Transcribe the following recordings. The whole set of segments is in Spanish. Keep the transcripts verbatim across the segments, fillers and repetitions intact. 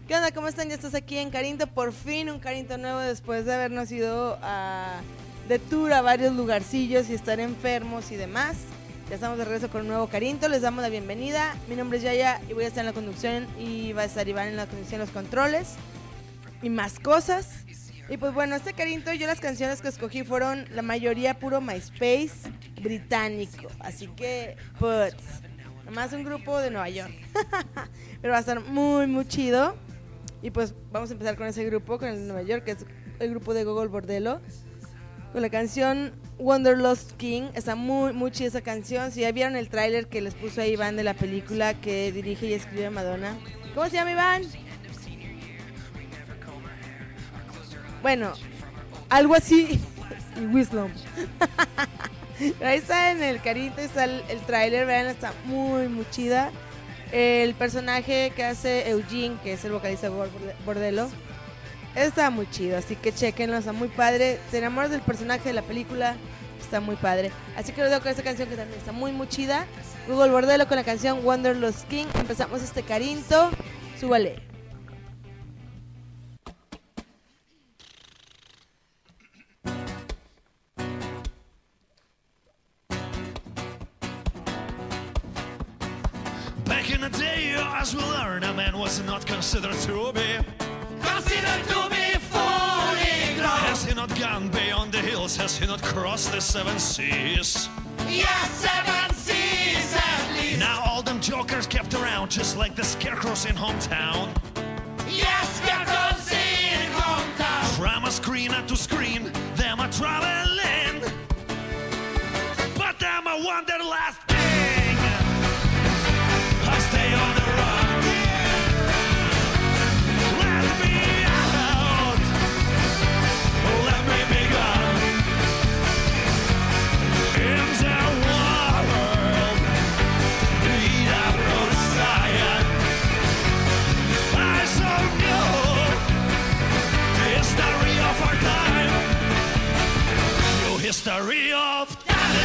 ¿Qué onda? ¿Cómo están? Ya estás aquí en Carinto, por fin un Carinto nuevo después de habernos ido a, de tour a varios lugarcillos y estar enfermos y demás. Ya estamos de regreso con un nuevo Carinto, les damos la bienvenida. Mi nombre es Yaya y voy a estar en la conducción y va a estar Iván en la conducción, los controles y más cosas. Y pues bueno, este Carinto, yo las canciones que escogí fueron la mayoría puro MySpace británico, así que pues nomás un grupo de Nueva York. Pero va a estar muy muy chido. Y pues vamos a empezar con ese grupo, con el de Nueva York, que es el grupo de Gogol Bordello, con la canción Wanderlust King. Está muy muy chida esa canción. Si ya vieron el tráiler que les puso ahí Iván de la película que dirige y escribe Madonna. ¿Cómo se llama, Iván? Bueno, algo así. Y Wisdom. Ahí está en el Carito, está el, el tráiler, vean, está muy muy chida. El personaje que hace Eugene, que es el vocalista de Bordello, está muy chido, así que chequenlo, está muy padre. Te enamoras del personaje de la película, está muy padre. Así que los dejo con esta canción que también está muy muy chida. Gogol Bordello con la canción Wanderlust King. Empezamos este Carinto, súbale. Back in the day, as we learned, a man was not considered to be Considered to be fully grown. Has he not gone beyond the hills? Has he not crossed the seven seas? Yes, seven seas at least. Now all them jokers kept around, just like the scarecrows in hometown. Yes, scarecrows in hometown. From a screen to screen, them a traveling, but them a wanderlust king. I stay on the run. Let me out. Let me be gone. In the world, beat up roadside. I saw new history of our time. New history of.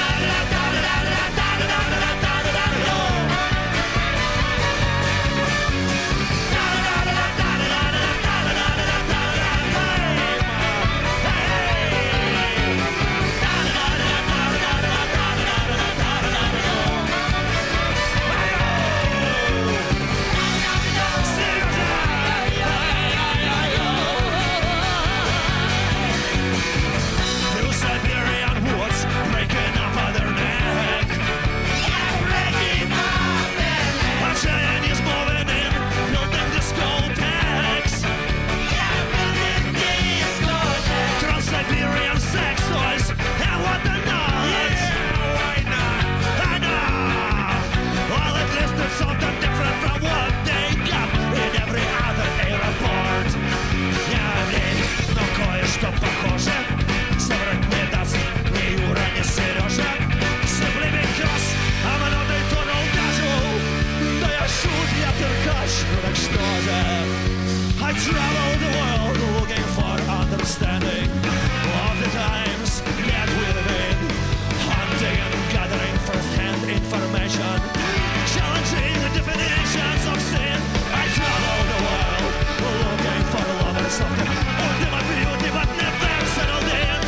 I travel the world looking for understanding of the times that we live in, hunting and gathering first-hand information, challenging the definitions of sin. I travel the world looking for lovers of the ultimate beauty but never settled in.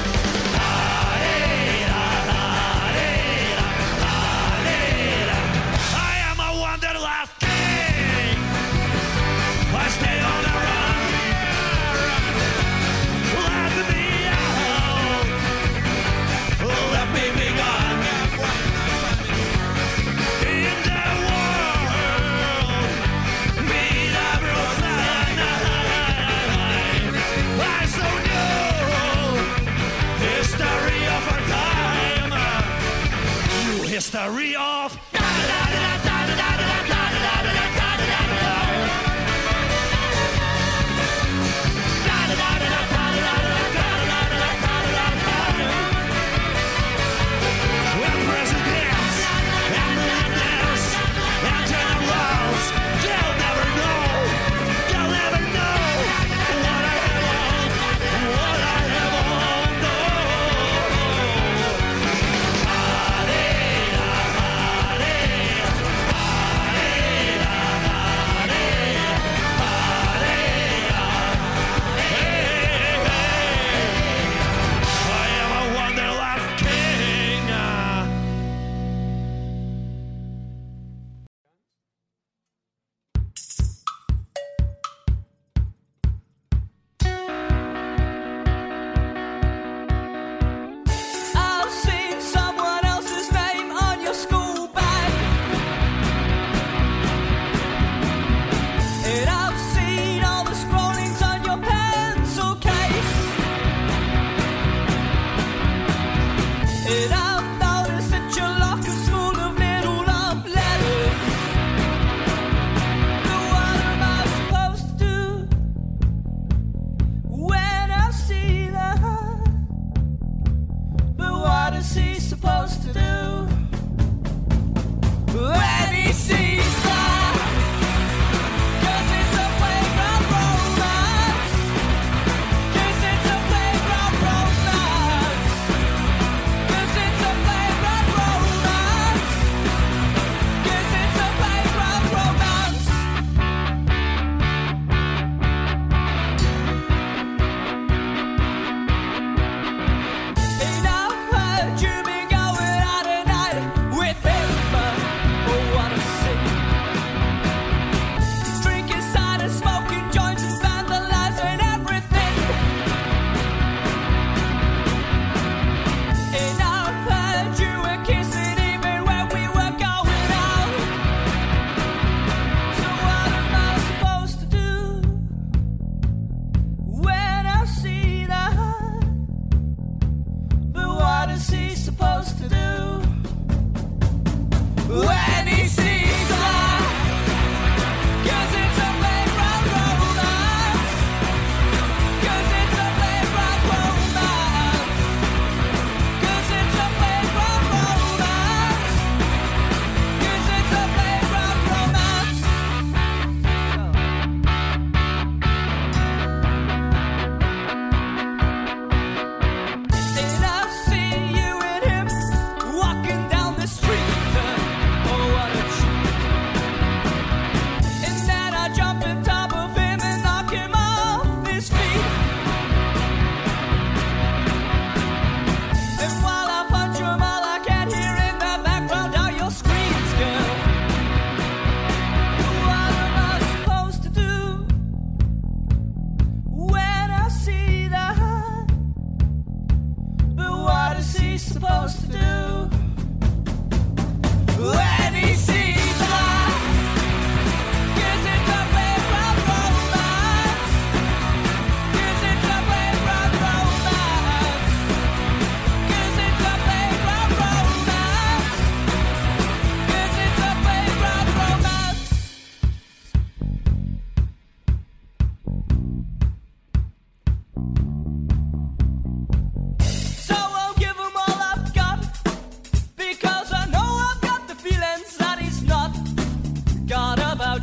I am a wanderlust king. I stay on the run. Let me out. Let me be gone. In the world,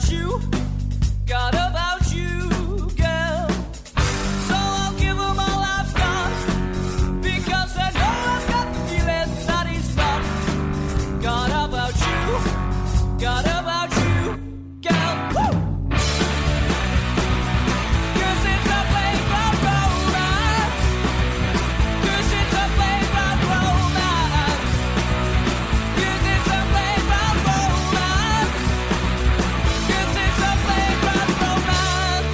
about you, got about you, girl. So I'll give them all I've got, because I know I've got the feeling that he's not. Got about you, got about you, girl. Woo! 'Cause it's a playground romance. 'Cause it's a playground romance. 'Cause it's a playground romance. 'Cause it's a playground romance.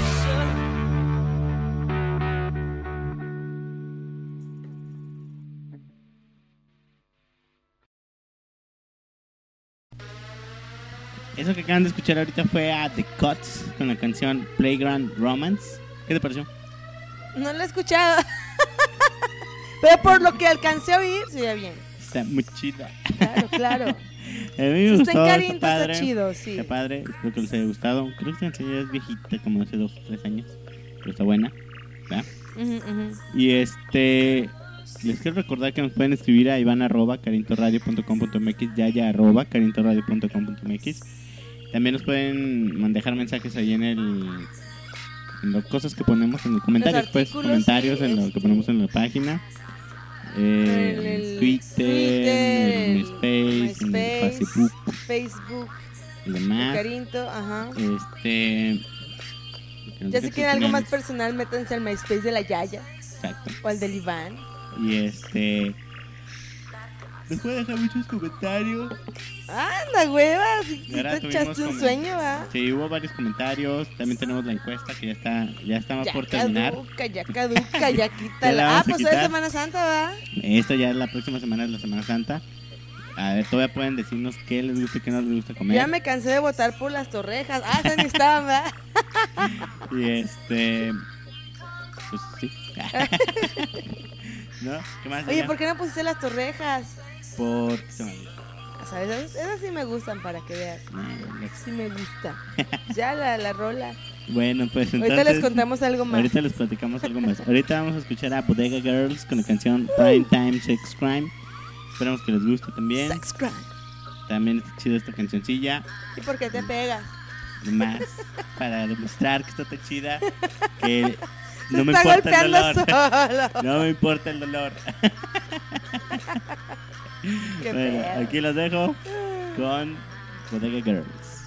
Eso que acaban de escuchar ahorita fue a The Cuts con la canción Playground Romance. ¿Qué te pareció? No lo he escuchado. Pero por lo que alcancé a oír, se oye bien. Está muy chida. Claro, claro. A mí me Está gustó, en Carinto, está padre. está chido, sí. Está padre, espero que les haya gustado. Creo que esta canción ya es viejita, como hace dos o tres años. Pero está buena, ¿verdad? Ujú, ujú. Y este... Les quiero recordar que nos pueden escribir a iván arroba carintoradio punto com punto m x, yaya arroba carintoradio punto com punto m x. También nos pueden man- dejar mensajes ahí en el... En las cosas que ponemos en los comentarios, pues. artículos, Comentarios sí, en lo este. que ponemos en la página. Eh, En el en Twitter, en el MySpace, MySpace, en el Facebook Facebook, y demás. Carinto, ajá. Este... Ya si quieren algo más personal, métanse al MySpace de la Yaya Exacto. o al del Iván. Y este... Nos pueden dejar muchos comentarios. Anda, hueva, si, si Ahora te tuvimos echaste un comen- sueño, ¿va? Sí, hubo varios comentarios. También tenemos la encuesta que ya está, ya está Ya por terminar. caduca, ya caduca, ya Ya quítala. la Ah, vamos a pues hoy quitar. es Semana Santa, ¿va? Esto ya es la próxima semana, es la Semana Santa. A ver, todavía pueden decirnos qué les gusta y qué no les gusta comer. Ya me cansé de votar por las torrejas. Ah, esas ni estaban, ¿va? Y este... Pues sí. ¿No? ¿Qué más? Oye, Diana? ¿por qué no pusiste las torrejas? Porque se me olvidó. ¿Sabes? Esas, esas sí me gustan para que veas. No, no. Sí me gusta. Ya la, la rola. Bueno, pues entonces... Ahorita les contamos algo más. Ahorita les platicamos algo más. Ahorita vamos a escuchar a Bodega Girls con la canción Prime Time Sex Crime. Esperamos que les guste también. Sex crime. También está chida esta cancioncilla. ¿Y por qué te pegas? Más para demostrar que está tan chida que Se no me está importa el golpeando dolor. solo. No me importa el dolor. Qué Bueno, pedo. aquí los dejo con Bodega Girls.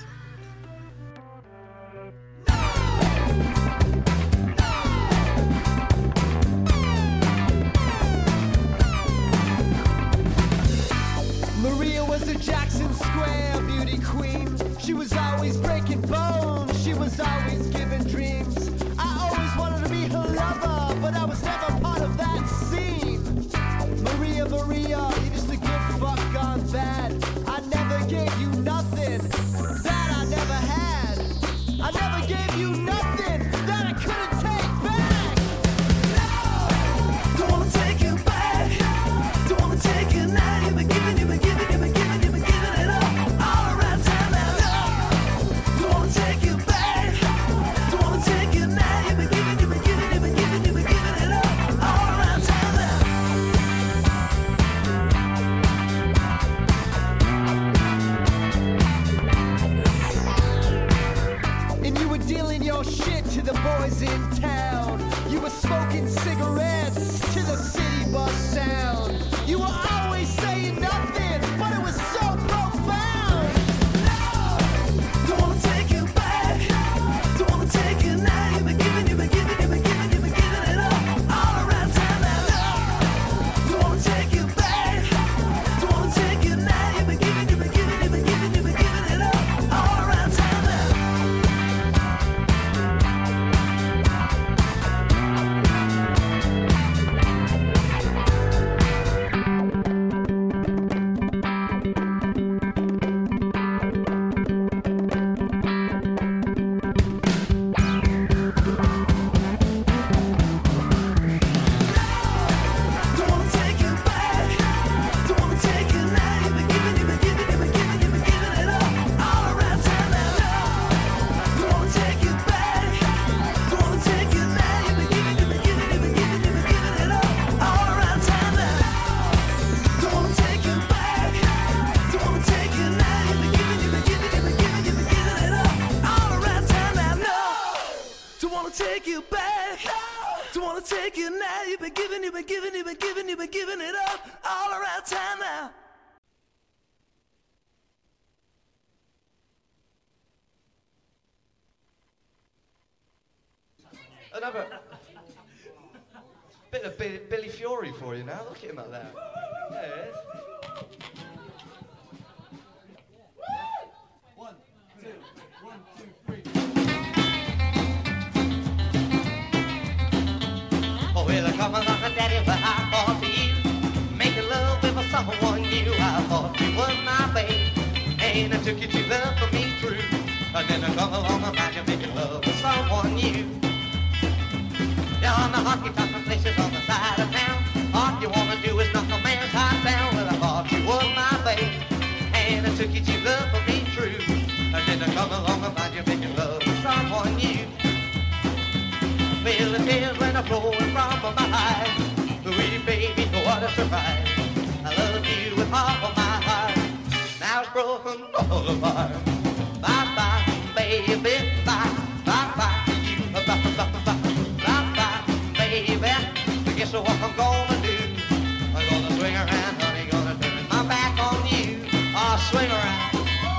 Maria was a Jackson Square beauty queen. She was always breaking bones. She was always giving dreams. I always wanted to be her lover, but I was never part of that scene. Maria, Maria, you're just a good fuck gone bad. I never gave you nothing that I never had. I never gave you nothing that I couldn't take back. Don't wanna take you back. Don't wanna take you now. You've been giving, you've been giving, you've been giving, you've been giving it up all around town now. Don't wanna take you back. Don't wanna take you now. You've been giving, you've been giving, you've been giving, you've been giving it up all around town now. And you were dealing your shit to the boys in town. You were smoking cigarettes to the city bus sound. You were always saying nothing, but it was so profound. Don't wanna take you back. Don't wanna take you now. You've been giving, you've been giving, you've been giving, you've been giving it up all around town now. Don't wanna take you back. Don't wanna take you now. You've been giving, you've been giving, you've been giving, you've been giving it up all around town now. take you back. Don't wanna take you now. You've been giving, you've been giving, you've been giving, you've been giving it up all around town now. Another bit of Billy, Billy Fury for you now. Look at him up there. There it is. One, two, one, two, three. Oh, well, come along, Daddy, but I thought to you, making love with someone new. I thought you were my babe, and I took you to love for me true. And then I come along and find you making love with someone new. Down the honky tonk places on the side of town. All you wanna do is knock a man's heart down. Well, I thought you were my babe, and I took you to love for me true. And then I come along and find you making love with someone new. Feel the tears when I'm flowing from my eyes. Sweet baby, what a surprise. I love you with all of my heart. Now it's broken all apart. Bye bye, baby, bye. Bye bye to you, bye bye bye bye. Baby, guess what I'm gonna do? I'm gonna swing around, honey, gonna turn my back on you. I'll swing around.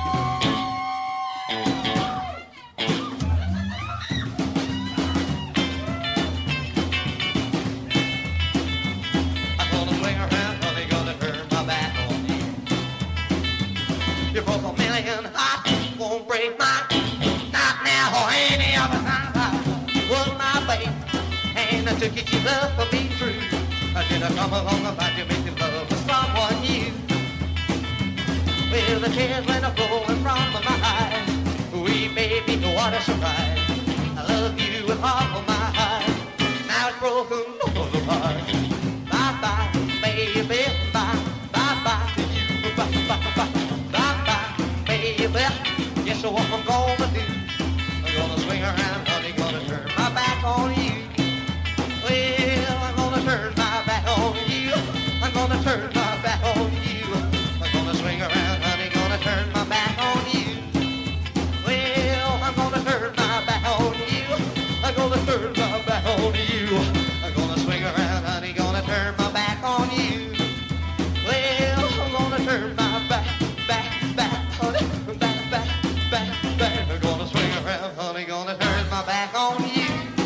I'm gonna swing around, honey, gonna turn my back on you. You're both a million hearts, won't break my not now or any other time. You were my baby, and I took you to love for me true. I did I come along about you making love with someone new. Well, the tears went a flowing from my eyes. Wee baby, what a surprise. I love you with all of my heart. Now it's broken all apart. Bye bye, baby, bye. Bye bye to you, bye bye bye. Bye bye, baby. Guess what I'm gonna do? I'm gonna swing around, honey, gonna turn my back on you. Well, I'm gonna turn my back on you. I'm gonna turn my back on you. I'm gonna swing around, honey, gonna turn my back on you. Well, I'm gonna turn my back on you. I'm gonna turn my back on you. I'm gonna swing around, honey, gonna turn my back on you. Well, I'm gonna turn my back, back, back, honey, back, back, back, back. I'm gonna swing around, honey, gonna turn my back on you.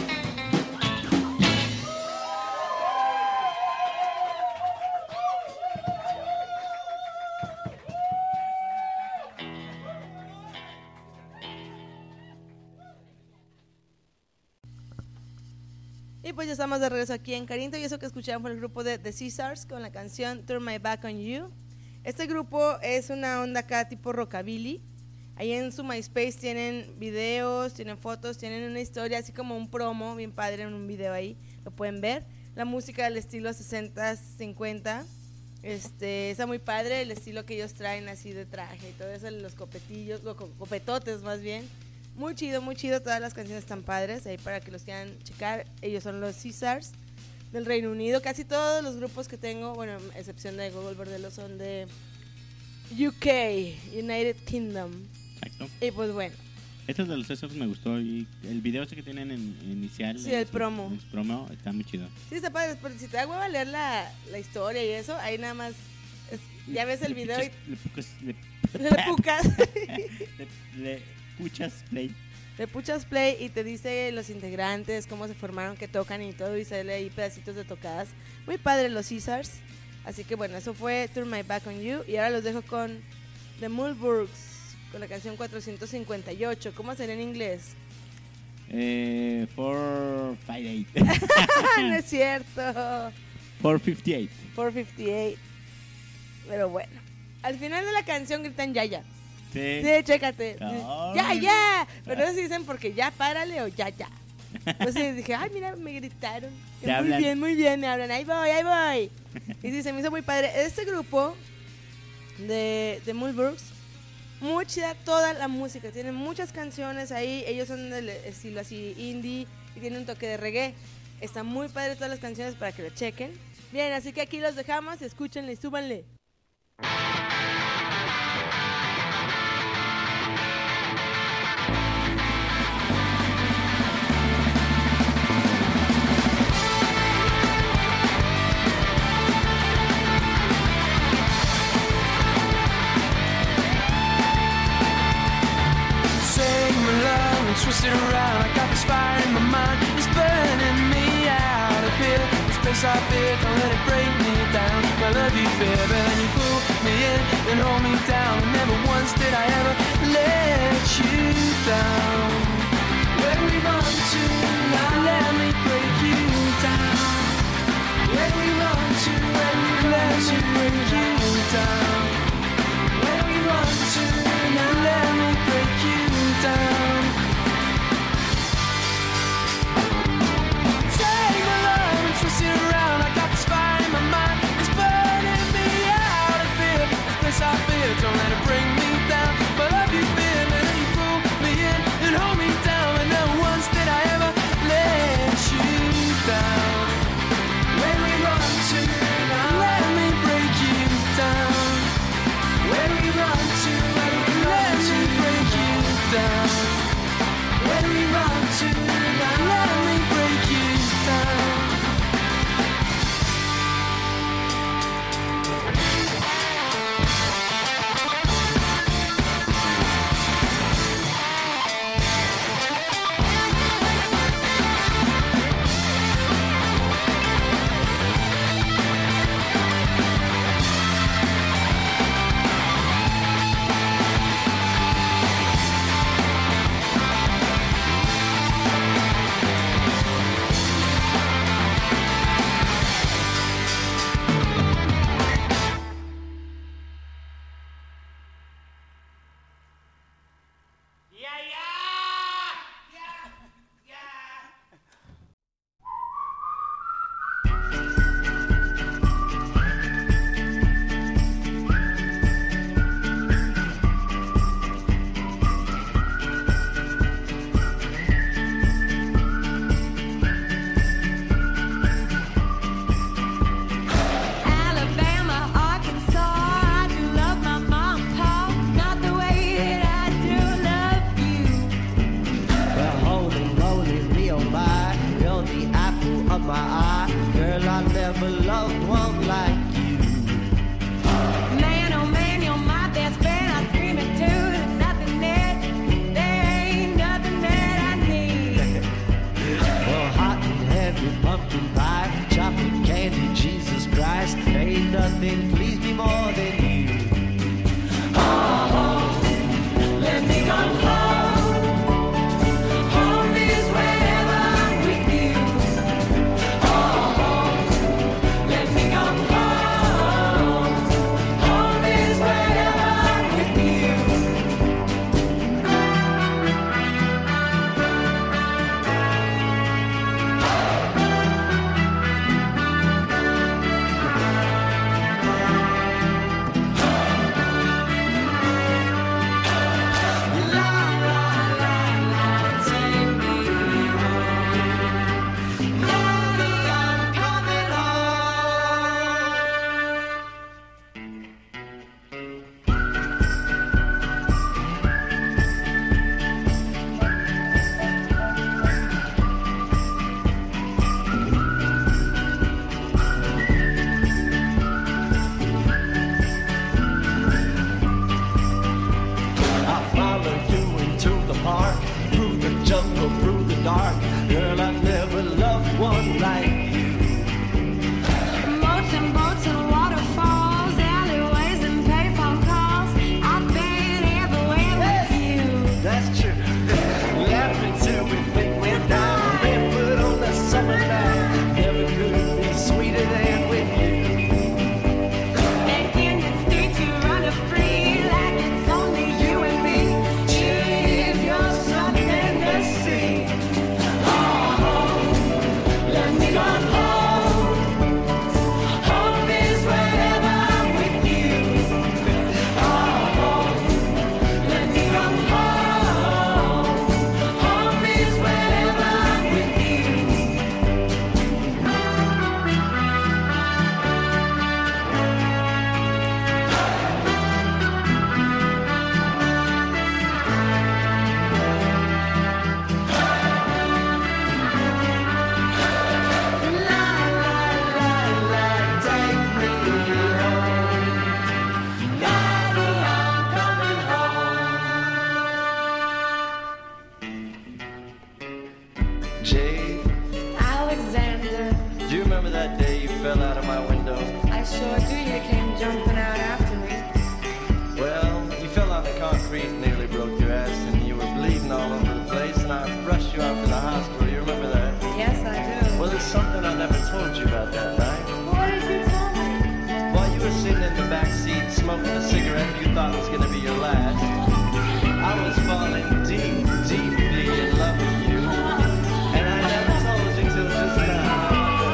Y pues ya estamos de regreso aquí en Carinto, y eso que escucharon fue el grupo de The Caesars con la canción Turn My Back on You. Este grupo es una onda acá tipo rockabilly. Ahí en su MySpace tienen videos, tienen fotos, tienen una historia así como un promo bien padre en un video ahí, lo pueden ver. La música del estilo sesenta, cincuenta, este, está muy padre el estilo que ellos traen así de traje y todo eso, los copetillos, los copetotes más bien. Muy chido, muy chido, todas las canciones están padres, ahí para que los quieran checar. Ellos son los Caesars del Reino Unido. Casi todos los grupos que tengo, bueno, a excepción de Google Bordello, son de U K, United Kingdom. Exacto. Y pues bueno. Estos de los Caesars me gustó, y el video ese que tienen en, en inicial. Sí, el su, promo. En su promo está muy chido. Sí, está padre, pero si te da hueva leer la, la historia y eso, ahí nada más, es- ya ves el Le video y puchas- le pucas- le- le pucas. le- le puchas play. Le puchas play y te dice los integrantes, cómo se formaron, qué tocan y todo, y sale ahí pedacitos de tocadas. Muy padre los Caesars. Así que bueno, eso fue Turn My Back on You. Y ahora los dejo con The Mulbergs, con la canción cuatrocientos cincuenta y ocho. ¿Cómo sería en inglés? Eh, four fifty-eight. No es cierto. four fifty-eight. four fifty-eight. Pero bueno, al final de la canción gritan ya, ya. Sí. Sí, chécate. Ay. Ya, ya. Pero no se dicen porque ya, párale o ya, ya. Entonces dije, ay, mira, me gritaron. Te muy hablan. bien, muy bien, me hablan. Ahí voy, ahí voy. Y sí, se me hizo muy padre. Este grupo de, de Mulbergs, muy chida toda la música. Tienen muchas canciones ahí. Ellos son del estilo así indie y tienen un toque de reggae. Están muy padres todas las canciones para que lo chequen. Bien, así que aquí los dejamos. Escúchenle y súbanle. twisted around. I got this fire in my mind, it's burning me out of here. This place I fear, don't let it break me down. My love you fear, but then you pull me in and hold me down. And never once did I ever let you down. Where we run to now, let me break you down. Where we run to, where we let me break you down. Where we run to now, let me break you down. Take my love and twist it around. I got this fire in my mind, it's burning me out of fear. This place I fear, don't let it bring me down. But love you fear, and then you pull me in and hold me down. And never once did I ever let you down. Where we run to now, let me break you down. Where we run to, where we let me break you down. Where we run to now, let me break you down. Alabama, Arkansas, I do love my mom and pa, not the way that I do love you. Well, holy moly, me oh my, you're the apple of my eye. Girl, I never loved one like you. Man, oh man, you're my best friend. I scream it too. There's nothing that, there ain't nothing that I need. Well, hot and heavy pumpkin pie, chocolate candy, Jesus Christ, ain't nothing please me more than you. Let me go home. Home is wherever I'm with you. Oh, let me go home. Home is wherever I'm with you. Jade, Alexander, do you remember that day you fell out of my window? I sure do. You came jumping out after me. Well, you fell on the concrete and nearly broke your ass, and you were bleeding all over the place, and I rushed you out to the hospital. You remember that? Yes, I do. Well, there's something I never told you about that night. What did you tell me? While you were sitting in the back seat smoking a cigarette you thought was going to be your last, I was falling deep, deeply in love with you, and I never told you till just now.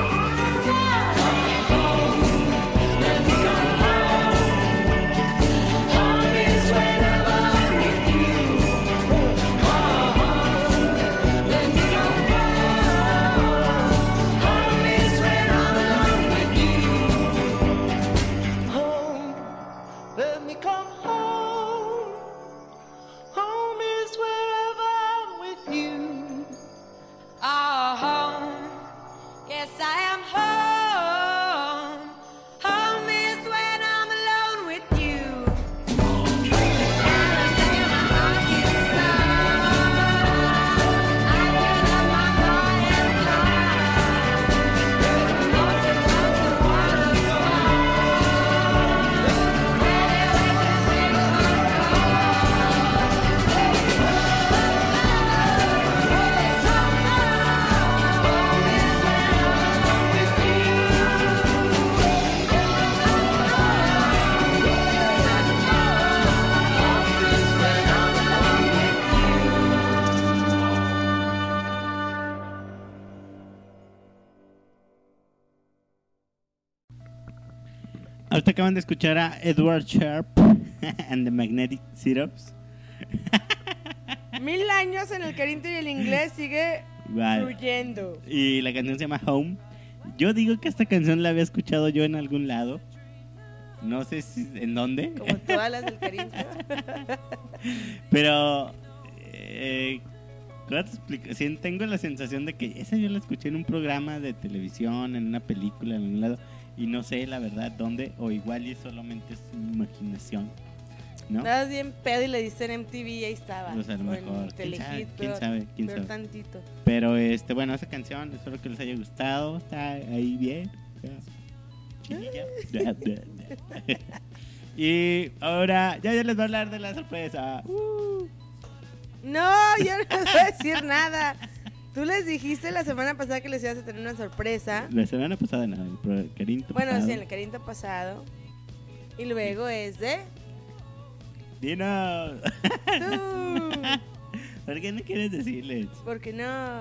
Home, let me come home. Home is wherever I'm with you. Oh, home. Yes, I am home. Home is when I'm alone with you. Alabama, Arkansas. I can love my heart and heart. North Dakota, Ahorita acaban de escuchar a Edward Sharp and the Magnetic Syrups. Mil años en el Carinto y el inglés sigue Vale. fluyendo. Y la canción se llama Home. Yo digo que esta canción la había escuchado yo en algún lado. No sé si, en dónde. Como todas las del Carinto. Pero eh, ¿cómo te explico? Sí, tengo la sensación de que esa yo la escuché en un programa de televisión, en una película, en algún lado. Y no sé la verdad dónde. O igual y solamente es mi imaginación, ¿no? Estabas bien pedo y le diste en M T V y ahí estaba. Pues a lo O en mejor. ¿Quién sabe? Telehit, ¿Quién pero- sabe? ¿Quién pero sabe? tantito. Pero este, bueno, esa canción, espero que les haya gustado. Está ahí bien. Chililla. Y ahora ya ya les voy a hablar de la sorpresa. Uh. No, yo no voy a decir nada. Tú les dijiste la semana pasada que les ibas a tener una sorpresa. La semana pasada nada, el pro- Carinto Bueno, pasado. sí, en el Carinto pasado. Y luego es de Dinos. tú. ¿Por qué no quieres decirles? Porque no.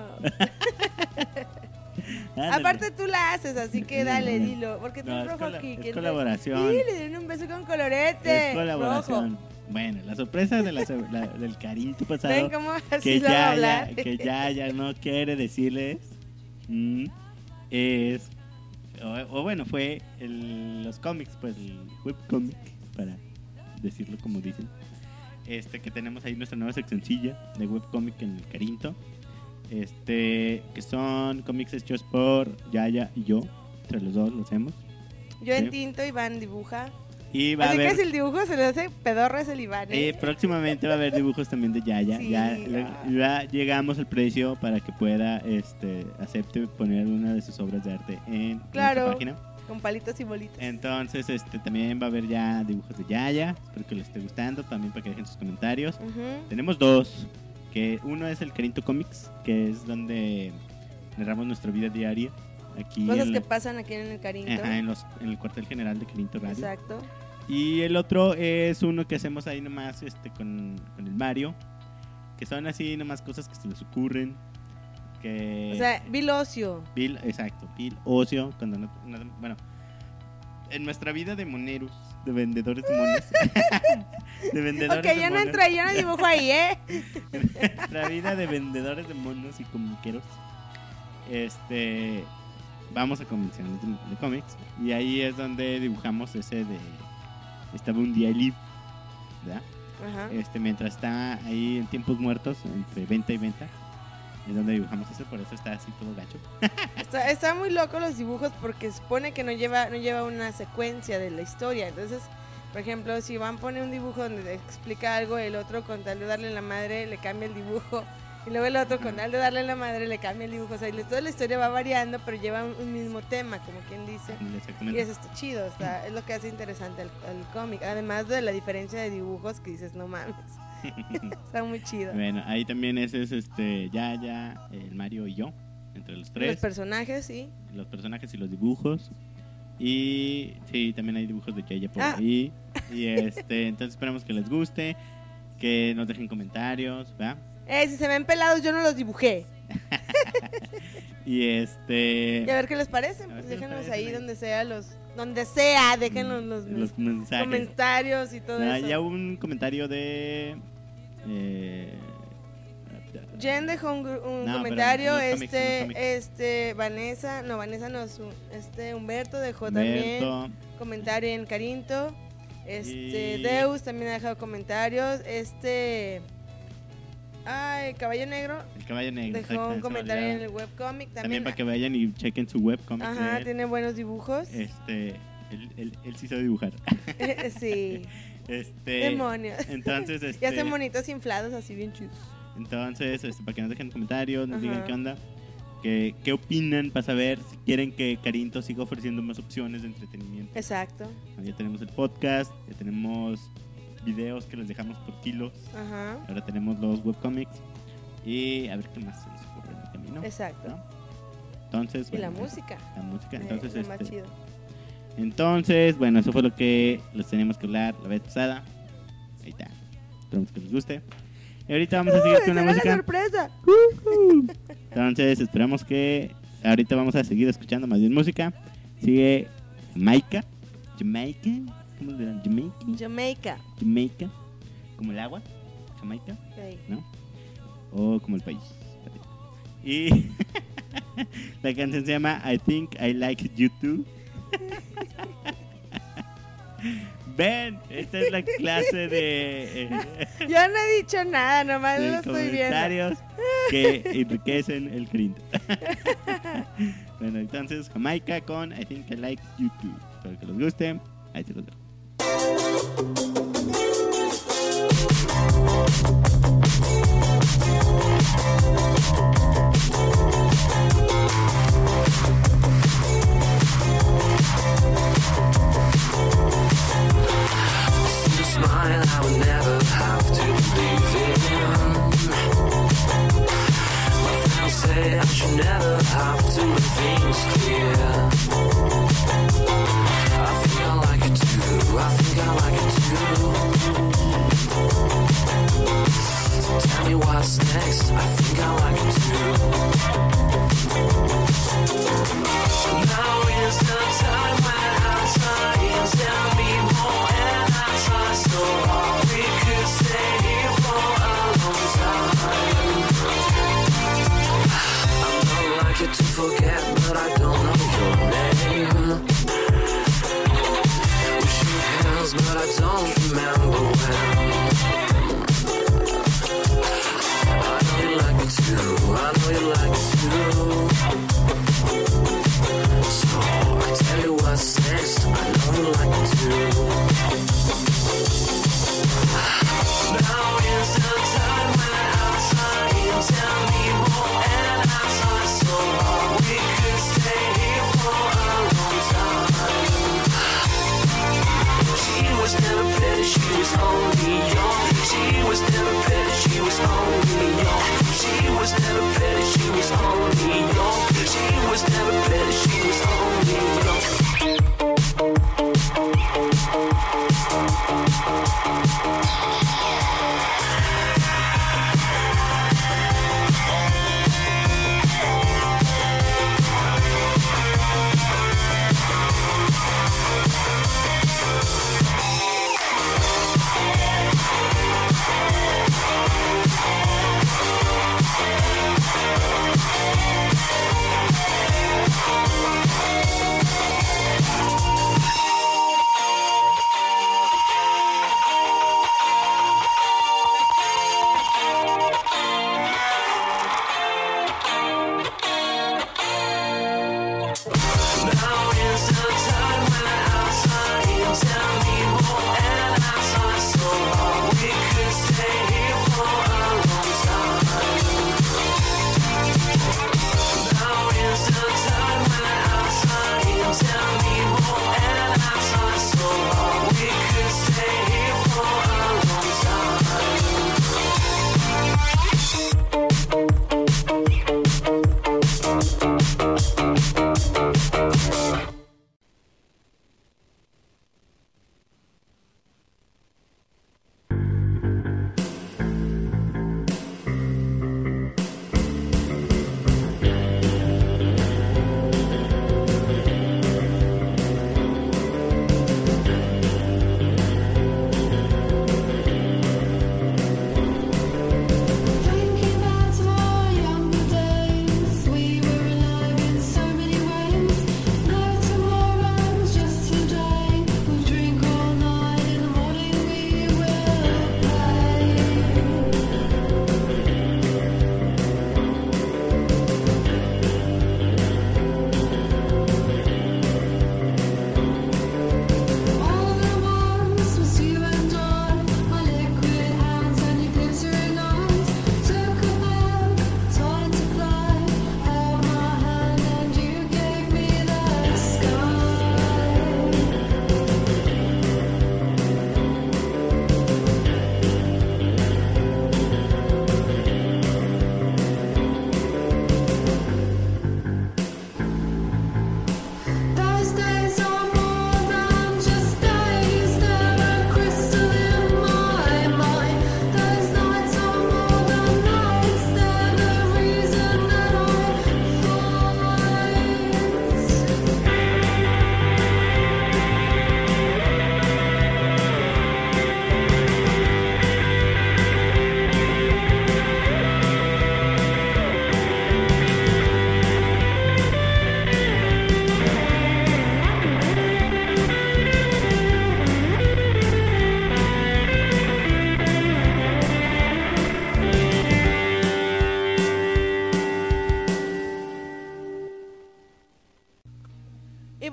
Ándale. Aparte tú la haces, así que dale, No, dilo. Porque tú no, un es rojo cola- aquí. es que colaboración. Sí, le dieron un beso con colorete. Es colaboración. Rojo. Bueno, la sorpresa de la, so- la- del Carinto pasado. Ven cómo así que lo va a ya, hablar. ya, que ya, ya no quiere decirles mm, es o, o bueno fue el- los cómics, pues el webcomic, para decirlo como dicen, este que tenemos ahí nuestra nueva seccioncilla de webcomic en el Carinto, este que son cómics hechos por Yaya y yo, entre los dos lo hacemos. Yo en Sí. tinto, Iván dibuja. Y va Así a que haber si el dibujo se le hace pedorro es el Iván. ¿eh? Eh, próximamente va a haber dibujos también de Yaya. Sí, ya, ya. ya llegamos al precio para que pueda este acepte poner una de sus obras de arte en Claro. nuestra página. Con palitos y bolitas. Entonces, este también va a haber ya dibujos de Yaya. Espero que les esté gustando. También para que dejen sus comentarios. Ujú. Tenemos dos. Que uno es el Carinto Comics, que es donde narramos nuestra vida diaria. Aquí Cosas en, que pasan aquí en el Carinto. ajá, en, los, en el cuartel general de Carinto Radio. Exacto. Y el otro es uno que hacemos ahí nomás este, con, con el Mario. Que son así nomás cosas que se les ocurren. Que O sea, Bill Ocio. Bill, exacto, Bill Ocio. Cuando no, no- bueno, en nuestra vida de moneros, de vendedores de monos. de vendedores Ok, de yo no monos. entro, yo no dibujo ahí, ¿eh? En nuestra vida de vendedores de monos y comiqueros. Este. Vamos a convenciones de, de cómics. Y ahí es donde dibujamos ese de. Estaba un día libre, ¿verdad? Ajá. Este, mientras está ahí en tiempos muertos, entre venta y venta, es donde dibujamos ese, por eso está así todo gacho. Está, está muy loco los dibujos porque supone que no lleva, no lleva una secuencia de la historia. Entonces, por ejemplo, si Iván pone un dibujo donde explica algo, el otro con tal de darle la madre le cambia el dibujo Y luego el otro, con tal de darle la madre, le cambia el dibujo. O sea, y le- toda la historia va variando, pero lleva un, un mismo tema, como quien dice. Y Exactamente. eso está chido, o sea, es lo que hace interesante el, el cómic. Además de la diferencia de dibujos que dices, no mames. Está muy chido. Bueno, ahí también ese es este, ya, ya, el Mario y yo, entre los Los tres. personajes, sí. Los personajes y los dibujos. Y sí, también hay dibujos de Yaya por Ah. ahí. Y este, entonces esperamos que les guste, que nos dejen comentarios, ¿verdad? Eh, si se ven pelados, yo no los dibujé. Y este, Y a ver qué les parece. A ver Pues qué les déjenos parecen ahí ahí. donde sea los, donde sea, déjenos los, los mensajes. comentarios y todo Ah, eso. ya hubo un comentario de eh, Jen dejó un, gru- un No, pero comentario, en los cómics, en los este, cómics. este, Vanessa, no, Vanessa no, su- este, Humberto dejó también Humberto, comentario en Carinto, este, Y- Deus también ha dejado comentarios, este, ay, Caballo Negro el caballo negro. dejó exacto, un se me comentario en olvidaba. el webcomic, También también, para que vayan y chequen su webcomic. ajá, de él. tiene buenos dibujos, Este, él, él, él sí sabe dibujar. sí, Este, demonios, entonces, y este, hace monitos inflados así bien chidos. entonces, este, para que nos dejen comentarios, nos Ajá. digan qué onda, qué, qué opinan, para saber si quieren que Carinto siga ofreciendo más opciones de entretenimiento. Exacto, Ya tenemos el podcast, ya tenemos videos que les dejamos por kilos, ajá, ahora tenemos los webcomics y a ver qué más se nos ocurre en el camino. exacto, ¿no? Entonces, y la bueno, música, La música, eh, entonces, lo más este, chido. entonces, bueno, eso fue lo que les teníamos que hablar la vez pasada. Ahí está. Esperamos que les guste. Y ahorita vamos a seguir con la ¡Será la música. sorpresa! Entonces, esperamos que ahorita vamos a seguir escuchando más bien música. Sigue Jamaica. Jamaica. ¿Cómo le dirán? Jamaica. Jamaica. Jamaica. Como el agua. Jamaica. Ok. ¿No? O como el país. Y la canción se llama I Think I Like You Too. Ven, esta es la clase de, eh, Yo no he dicho nada, nomás de lo estoy viendo. comentarios que enriquecen el Carinto. Bueno, entonces Jamaica con I Think I Like You Too. Espero que les guste. Ahí se los dejo. The smile I would never have to believe in. My friends say I should never have to make things clear. I think I like it too. I think I like it too. So tell me what's next. I think I like it too. Now is the time when I try and tell me more, and I try so hard. We could stay here for a long time. I'm not like it to forget, but I don't know your name. We shook hands, but I don't remember when. I know you like me too. I know you like me too. So I tell you what's next. I know you like it too. Now is the time when I try and tell me more, and I try so hard. We could stay here for a long time. She was never pretty, she was only young. She was never pretty, she was only young. She was never pretty, she was only young. She was never pretty, she was only young.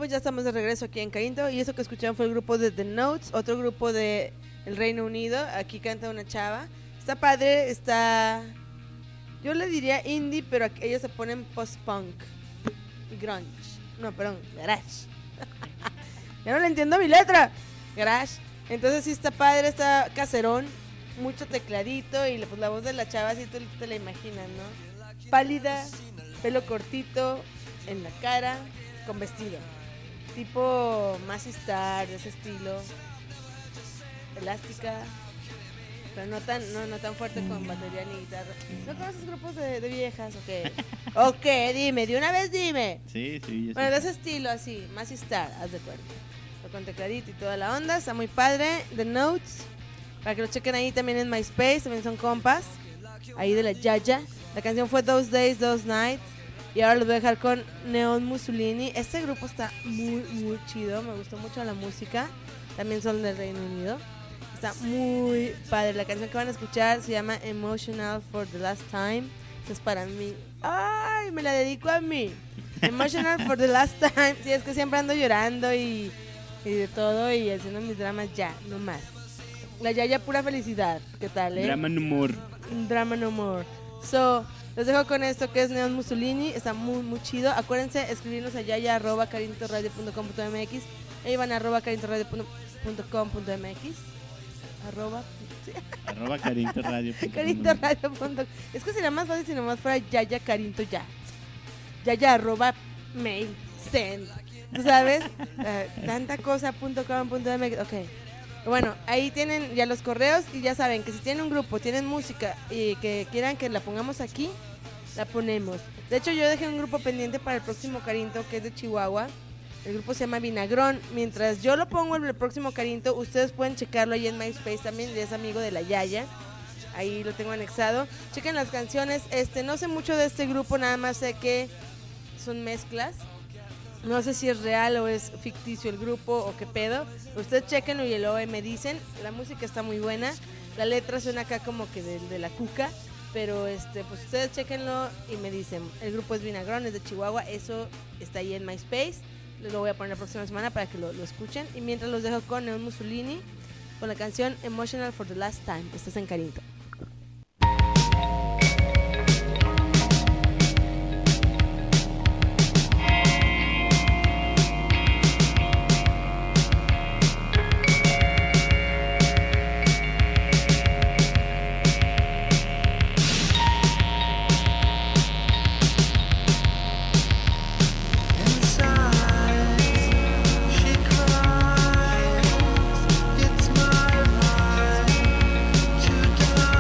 pues ya estamos de regreso aquí en Carinto. Y eso que escucharon fue el grupo de The Notes, otro grupo de el Reino Unido. Aquí canta una chava. Está padre, está... Yo le diría indie, pero aquí ellos se ponen post-punk y grunge. No, perdón, garage. Ya no le entiendo mi letra. Garage. Entonces sí está padre, está caserón. Mucho tecladito y pues la voz de la chava así tú te la imaginas, ¿no? Pálida, pelo cortito, en la cara, con vestido. Tipo Massy Star, de ese estilo. Elástica. Pero no tan, no, no tan fuerte con batería ni guitarra. ¿No conoces grupos de, de viejas o qué? ¿O qué? Dime, de una vez dime. Sí, sí, yo Bueno, de sé. ese estilo así, Massy Star, haz de cuenta. Con tecladito y toda la onda, está muy padre. The Notes, para que lo chequen ahí también en MySpace, también son compas. Ahí de la Yaya. La canción fue Those Days, Those Nights. Y ahora los voy a dejar con Neon Mussolini. Este grupo está muy, muy chido. Me gustó mucho la música. También son del Reino Unido. Está muy padre. La canción que van a escuchar se llama Emotional for the Last Time. Esto es para mí. ¡Ay! Me la dedico a mí. Emotional for the Last Time. Sí, es que siempre ando llorando y, y de todo y haciendo mis dramas ya, no más. La Yaya pura felicidad. ¿Qué tal, eh? Drama no more. Drama no more. So, los dejo con esto que es Neon Mussolini. Está muy, muy chido. Acuérdense, escribirnos a yaya arroba carintoradio punto com punto m x. Ahí van a arroba carintoradio punto com punto m x. Arroba. Sí. Arroba Carinto Radio. Carinto Radio punto com. Es que sería más fácil si nomás fuera Yaya Carinto ya. Yaya arroba mail send. ¿Tú sabes? Uh, tanta cosa punto com punto m x. Ok. Bueno, ahí tienen ya los correos y ya saben que si tienen un grupo, tienen música y que quieran que la pongamos aquí, la ponemos. De hecho, yo dejé un grupo pendiente para el próximo Carinto que es de Chihuahua. El grupo se llama Vinagrón. Mientras yo lo pongo en el próximo Carinto, ustedes pueden checarlo ahí en MySpace también. Es amigo de la Yaya. Ahí lo tengo anexado. Chequen las canciones. Este, no sé mucho de este grupo, nada más sé que son mezclas. No sé si es real o es ficticio el grupo o qué pedo. Ustedes chequenlo y luego me dicen. La música está muy buena. La letra suena acá como que de, de la cuca. Pero este, pues ustedes chequenlo y me dicen. El grupo es Vinagrón, es de Chihuahua. Eso está ahí en MySpace. Lo voy a poner la próxima semana para que lo, lo escuchen. Y mientras los dejo con Neon Mussolini, con la canción Emotional for the Last Time. Estás en Carinto. It's my right to die.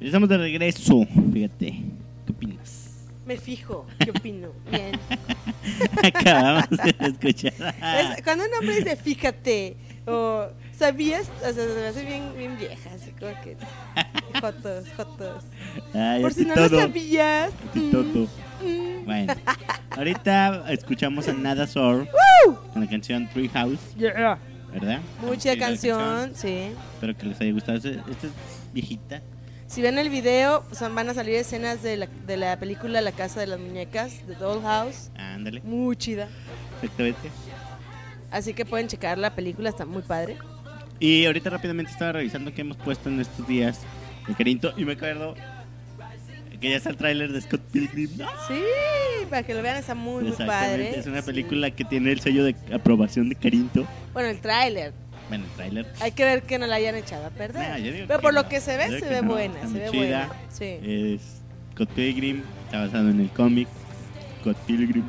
Estamos de regreso, fíjate. ¿Qué opinas? Me fijo, ¿qué opino? Bien. Acabamos de escuchar. Es- cuando un hombre dice fíjate o sabías, o sea, se me hace bien, bien vieja, así como que jotos, jotos. Ay, Por así si no lo todo, sabías. así mm, todo. mm. Bueno, ahorita escuchamos a Nada Sor con la canción Tree House, Yeah. ¿verdad? Mucha Sí, la canción, sí. Espero que les haya gustado. Esta esta es viejita. Si ven el video, pues, van a salir escenas de la, de la película La Casa de las Muñecas, de Dollhouse. Ándale, Muy chida. exactamente. Así que pueden checar la película, está muy padre. Y ahorita rápidamente estaba revisando qué hemos puesto en estos días de Carinto y me acuerdo que ya está el tráiler de Scott Pilgrim. ¡Ah! Sí, para que lo vean, está muy, muy Exactamente, padre. es una Sí. película que tiene el sello de aprobación de Carinto. Bueno, el tráiler. Bueno, el tráiler. Hay que ver que no la hayan echado a perder. No, yo digo Pero que por no. lo que se ve, Yo digo se que ve no, buena, está se muy ve chida. buena. Sí. Es Scott Pilgrim, está basado en el cómic Scott Pilgrim.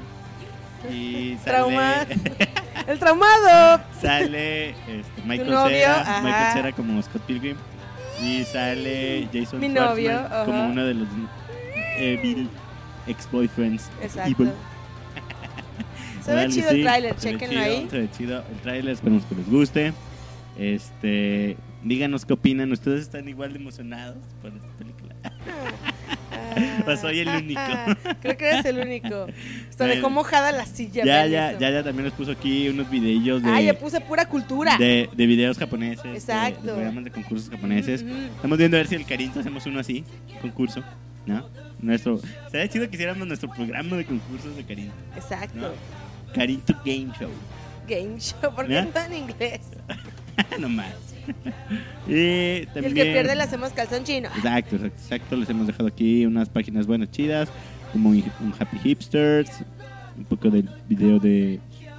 Y sale, Trauma. El traumado. sale este, Michael novio, Cera, ajá. Michael Cera como Scott Pilgrim y sale Jason Mi Schwartzman novio, ajá. como uno de los evil ex-boyfriends of Exacto. Evil. Se ve Órale, chido sí, el tráiler, se ve chequenlo chido, ahí. Se ve chido el tráiler, esperemos que les guste. Este, díganos qué opinan. ¿Ustedes están igual de emocionados por esta película? ¿O soy el único? Creo que eres el único. Hasta dejó Bueno. mojada la silla. Ya, vean ya, eso. ya, ya también les puso aquí unos videillos de, Ah, ya puse pura cultura. de, de videos japoneses, de- Exacto. de, programas de concursos japoneses. Ujú, ujú. Estamos viendo a ver si el Carinto hacemos uno así, concurso, ¿no? Nuestro, sería chido que hiciéramos nuestro programa de concursos de Carinto, Exacto. ¿no? Carinto Game Show. Game show, porque ¿Ya? no en inglés. No más. y Y también... el que pierde le hacemos calzón chino. Exacto, exacto, exacto. Les hemos dejado aquí unas páginas buenas, chidas, como un Happy Hipsters, un poco del video de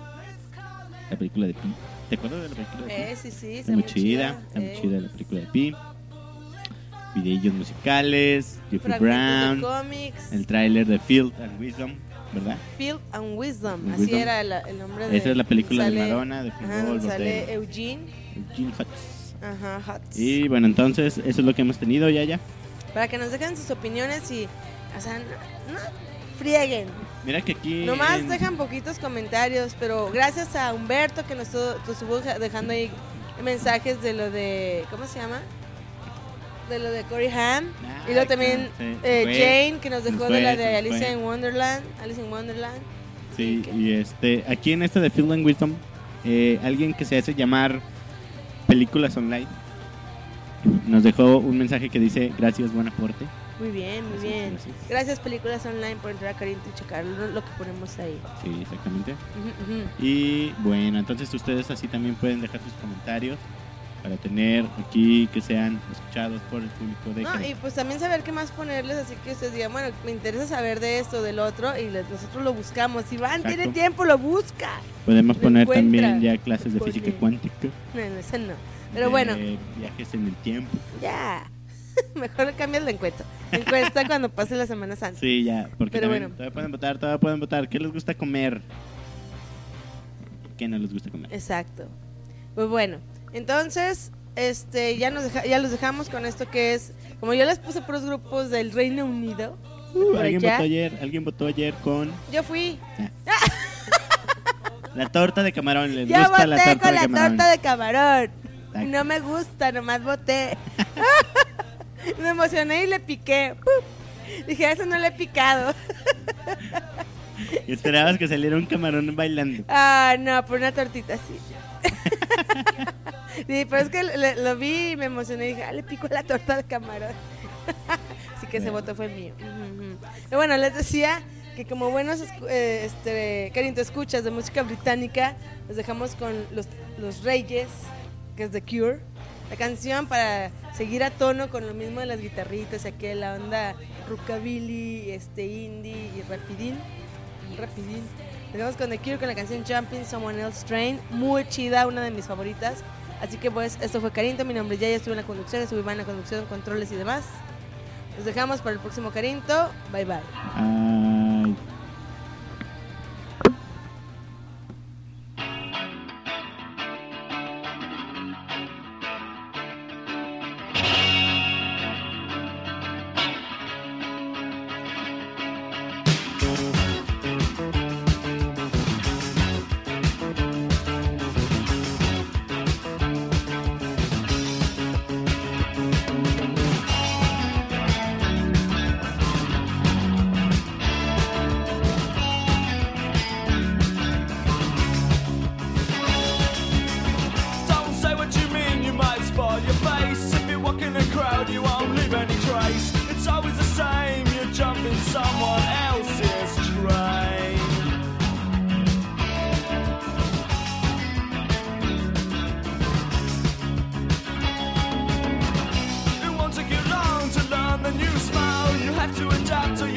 la película de Pi. ¿Te acuerdas de la película de Pi? Eh, sí, sí, Está muy chida, está muy eh. chida la película de Pi. Videillos musicales, Jeffrey Fragmentos de Brown, cómics, el tráiler de Field and Wisdom, ¿verdad? Field and Wisdom. And Así Wisdom. era la- el nombre de. Esa es la película sale- de Madonna, de Ajá, fútbol, donde sale de Eugene. Eugene Hutz. Ajá, Hutz. Y bueno, entonces eso es lo que hemos tenido ya ya. Para que nos dejen sus opiniones y. O sea, no, no frieguen. Mira que aquí Nomás en- dejan poquitos comentarios, pero gracias a Humberto que nos estuvo, nos estuvo dejando ahí mensajes de lo de. ¿Cómo se llama? De lo de Corey Haim. Ah, Y luego también sí, eh, fue, Jane que nos se dejó fue, de la se de nos Alicia fue. en Wonderland. Alice in Wonderland. Sí, que- y este, aquí en esta de Field and Wisdom, eh, alguien que se hace llamar Películas Online nos dejó un mensaje que dice: gracias, buen aporte. Muy bien, muy Gracias, bien. gracias. Gracias Películas Online por entrar a Carinto y checar lo, lo que ponemos ahí. Sí, exactamente. Ujú, ujú. Y bueno, entonces ustedes así también pueden dejar sus comentarios para tener aquí que sean escuchados por el público de No, Carinto. y pues también saber qué más ponerles, así que ustedes digan, bueno, me interesa saber de esto, del otro, y le- nosotros lo buscamos. Si Van Exacto. tiene tiempo, lo busca. Podemos lo poner encuentra. también ya clases de Pone. física cuántica, No, no, eso no. Pero de bueno, viajes en el tiempo. ya. Mejor cambias la encuesta. Encuesta cuando pase la Semana Santa. Sí, ya, porque Pero también bueno. todavía pueden votar, todavía pueden votar. ¿Qué les gusta comer? ¿Qué no les gusta comer? Exacto. Pues bueno, entonces, este, ya nos deja- ya los dejamos con esto que es, como yo les puse puros grupos del Reino Unido. Uh, por alguien allá. votó ayer, alguien votó ayer con Yo fui. la torta de camarón. ¿Les Yo gusta voté la torta con de la camarón? torta de camarón. Exacto. Y no me gusta, nomás voté. Me emocioné y le piqué. ¡Pum! Dije, a eso no le he picado. Y esperabas que saliera un camarón bailando. Ah, no, por una tortita así. Sí, pero es que le- lo vi y me emocioné y dije, ah, le pico la torta de camarón. Así que ese voto fue mío. Ujú, ujú. Pero bueno, les decía que como buenos escu- eh, este, Carinto escuchas de música británica, los dejamos con los, los Reyes, que es The Cure. La canción para seguir a tono con lo mismo de las guitarritas, aquí la onda rockabilly, este indie y rapidín. Rapidín. Dejamos con The Cure con la canción Jumping Someone Else's Train, muy chida, una de mis favoritas. Así que pues esto fue Carinto, mi nombre es Yaya, estuve en la conducción, estuve Iván en la conducción, controles y demás. Los dejamos para el próximo Carinto, bye bye. Ay. but you won't leave any trace. It's always the same, you're jumping someone else's train. It won't take you long to learn the new smile. You have to adapt to